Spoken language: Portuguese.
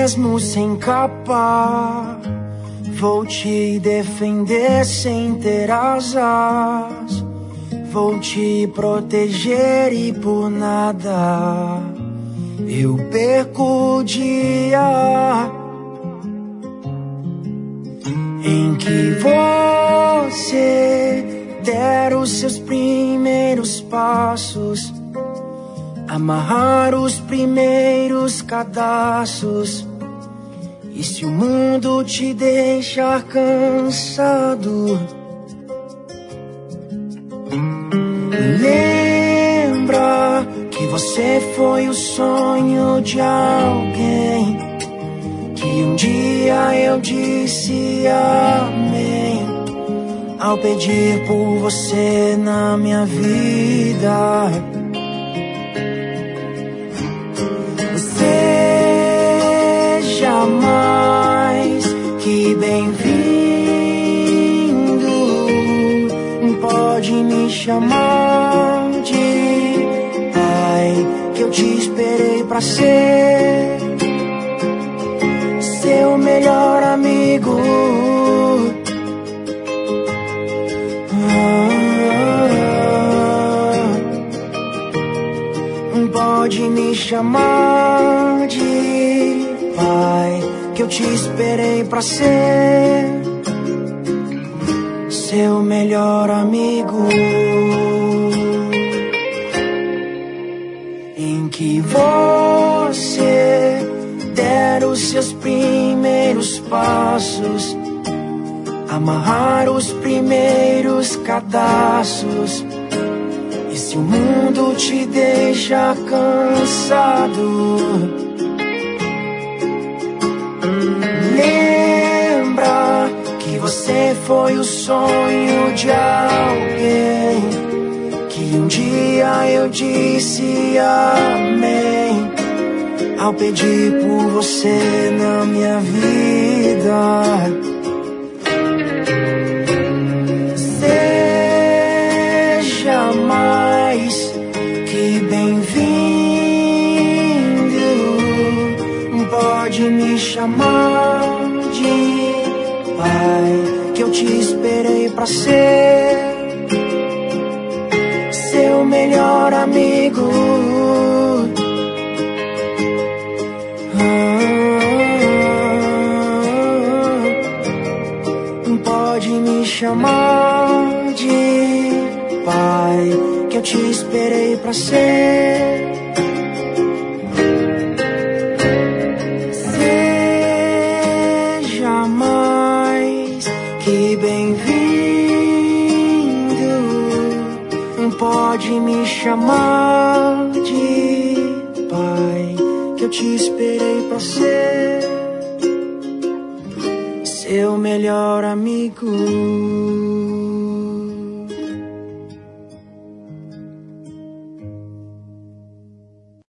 mesmo sem capa, vou te defender sem ter asas, vou te proteger e por nada eu perco o dia em que você der os seus primeiros passos, amarrar os primeiros cadastros. E se o mundo te deixar cansado, lembra que você foi o sonho de alguém, que um dia eu disse amém ao pedir por você na minha vida. Seja mais que bem-vindo, pode me chamar de pai, que eu te esperei pra ser seu melhor amigo. Pode me chamar de pai, que eu te esperei pra ser seu melhor amigo. Em que você der os seus primeiros passos, amarrar os primeiros cadastros. E se o mundo te deixa cansado, lembra que você foi o sonho de alguém, que um dia eu disse amém ao pedir por você na minha vida. Seja mais que bem-vindo, pode me chamar de pai, que eu te esperei pra ser seu melhor amigo. Pode me chamar de pai, que eu te esperei pra ser seja mais que bem-vindo, pode me chamar de pai, que eu te esperei pra ser seu melhor amigo.